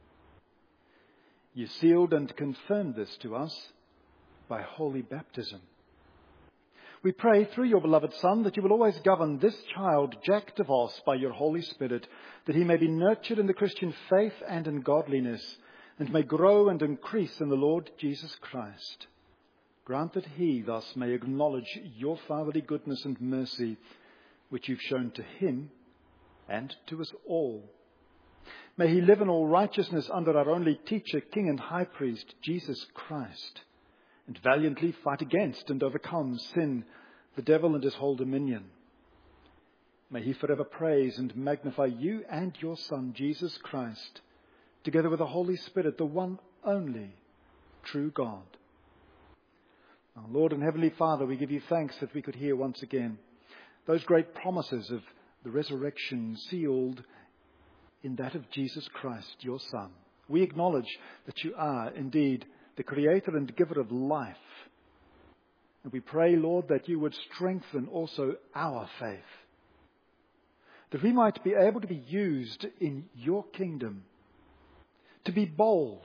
You sealed and confirmed this to us by holy baptism. We pray through your beloved Son that you will always govern this child, Jack de Vos, by your Holy Spirit, that he may be nurtured in the Christian faith and in godliness, and may grow and increase in the Lord Jesus Christ. Grant that he thus may acknowledge your fatherly goodness and mercy, which you've shown to him and to us all. May he live in all righteousness under our only teacher, King and High Priest, Jesus Christ, and valiantly fight against and overcome sin, the devil and his whole dominion. May he forever praise and magnify you and your Son, Jesus Christ, together with the Holy Spirit, the one only true God. Our Lord and Heavenly Father, we give you thanks that we could hear once again those great promises of the resurrection sealed in that of Jesus Christ, your Son. We acknowledge that you are indeed the creator and giver of life. And we pray, Lord, that you would strengthen also our faith, that we might be able to be used in your kingdom, to be bold.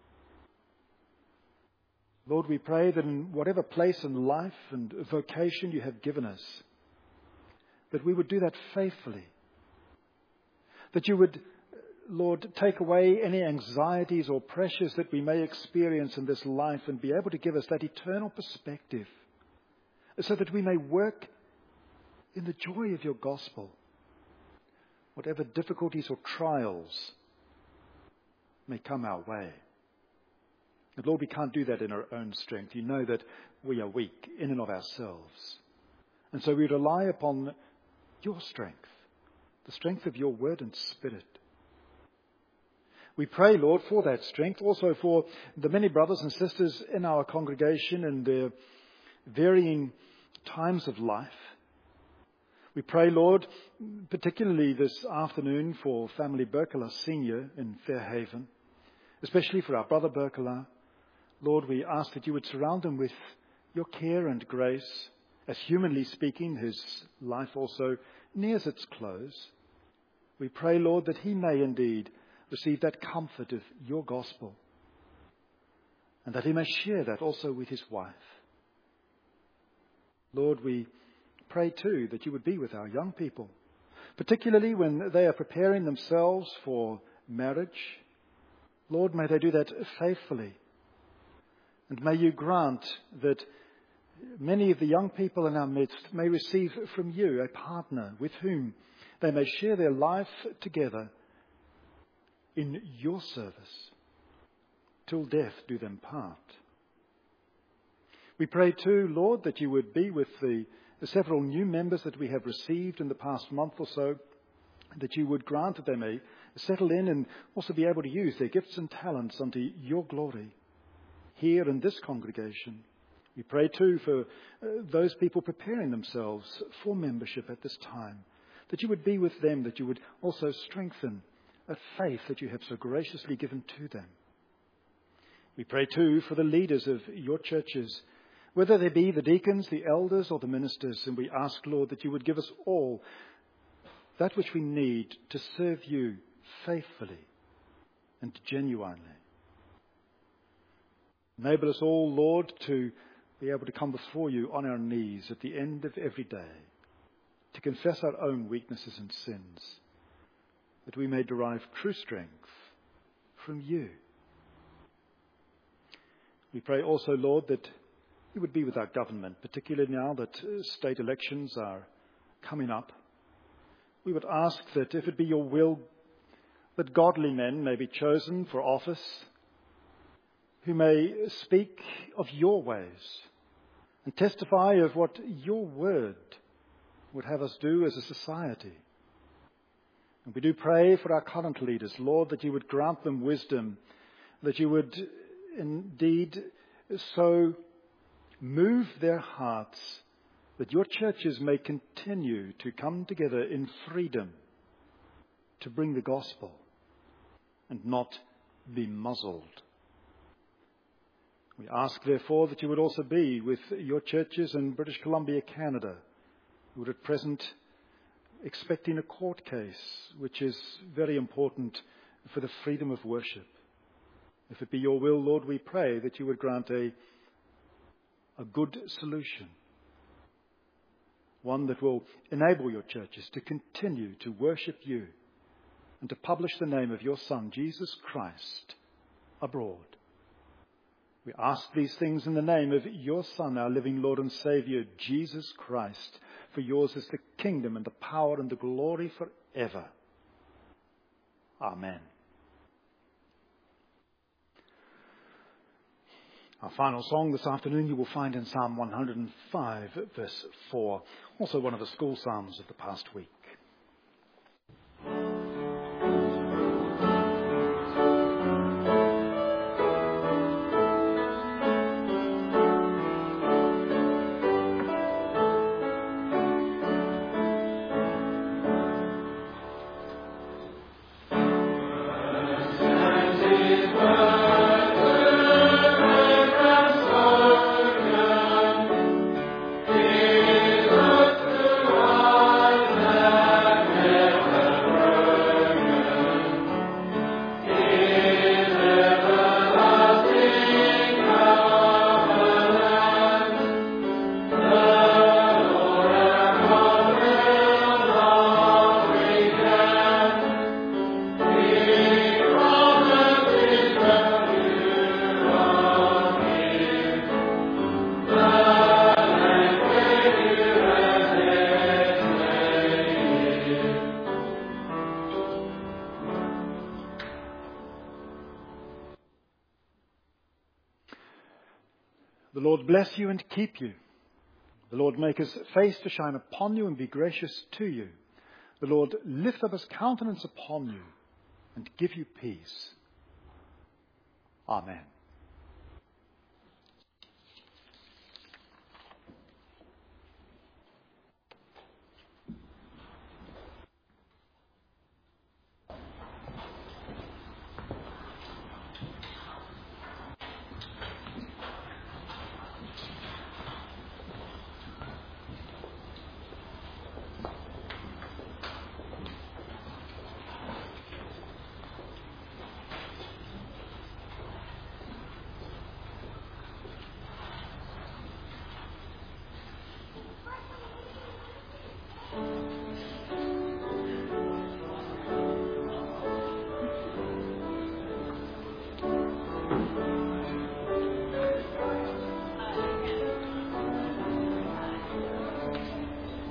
Lord, we pray that in whatever place in life and vocation you have given us, that we would do that faithfully, that you would, Lord, take away any anxieties or pressures that we may experience in this life and be able to give us that eternal perspective so that we may work in the joy of your gospel, whatever difficulties or trials may come our way. And Lord, we can't do that in our own strength. You know that we are weak in and of ourselves. And so we rely upon your strength, the strength of your word and spirit. We pray, Lord, for that strength, also for the many brothers and sisters in our congregation and their varying times of life. We pray, Lord, particularly this afternoon for family Berkela Senior in Fairhaven, especially for our brother Berkela. Lord, we ask that you would surround him with your care and grace, as humanly speaking, his life also nears its close. We pray, Lord, that he may indeed receive that comfort of your gospel, and that he may share that also with his wife. Lord, we pray too that you would be with our young people, particularly when they are preparing themselves for marriage. Lord, may they do that faithfully, and may you grant that many of the young people in our midst may receive from you a partner with whom they may share their life together in your service, till death do them part. We pray too, Lord, that you would be with the, the several new members that we have received in the past month or so, that you would grant that they may settle in and also be able to use their gifts and talents unto your glory here in this congregation. We pray too for uh, those people preparing themselves for membership at this time, that you would be with them, that you would also strengthen a faith that you have so graciously given to them. We pray too for the leaders of your churches, whether they be the deacons, the elders, or the ministers, and we ask, Lord, that you would give us all that which we need to serve you faithfully and genuinely. Enable us all, Lord, to be able to come before you on our knees at the end of every day, to confess our own weaknesses and sins, that we may derive true strength from you. We pray also, Lord, that you would be with our government, particularly now that state elections are coming up. We would ask that if it be your will, that godly men may be chosen for office, who may speak of your ways and testify of what your word would have us do as a society. And we do pray for our current leaders, Lord, that you would grant them wisdom that you would indeed so move their hearts that your churches may continue to come together in freedom to bring the gospel and not be muzzled. We ask, therefore, that you would also be with your churches in British Columbia, Canada, who are at present expecting a court case, which is very important for the freedom of worship. If it be your will, Lord, we pray that you would grant a, a good solution, one that will enable your churches to continue to worship you and to publish the name of your Son, Jesus Christ, abroad. We ask these things in the name of your Son, our living Lord and Saviour, Jesus Christ. For yours is the kingdom and the power and the glory forever. Amen. Our final song this afternoon you will find in Psalm one hundred five, verse four, also one of the school psalms of the past week. The Lord bless you and keep you. The Lord make his face to shine upon you and be gracious to you. The Lord lift up his countenance upon you and give you peace. Amen.